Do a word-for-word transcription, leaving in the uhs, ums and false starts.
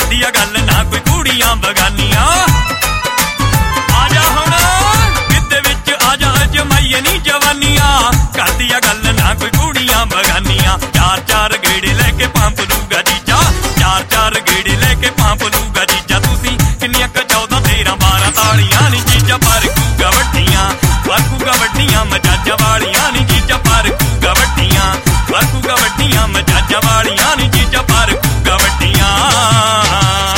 करदी आ गल ना कोई कुड़ियां बगानियां। आजा हुण गिद्ध विच आजा जमाईए नी जवानियां, करदी आ गल ना कोई कुड़ियां बगानियां। चार चार गेड़े लैके पंप लूगा जीजा, चार चार गेड़े लैके पंप लूगा जीजा। तुसी किन्नियां क चौदां तेरह बारह तालियां नी जीजा, पर कूगा वड्डियां पर कूगा वड्डियां मजाजा वालियां नी जीजा, पर कूगा वड्डियां पर कूगा वड्डियां मजाजा वालियां नी जीजा, पर कूगा वड्डियां।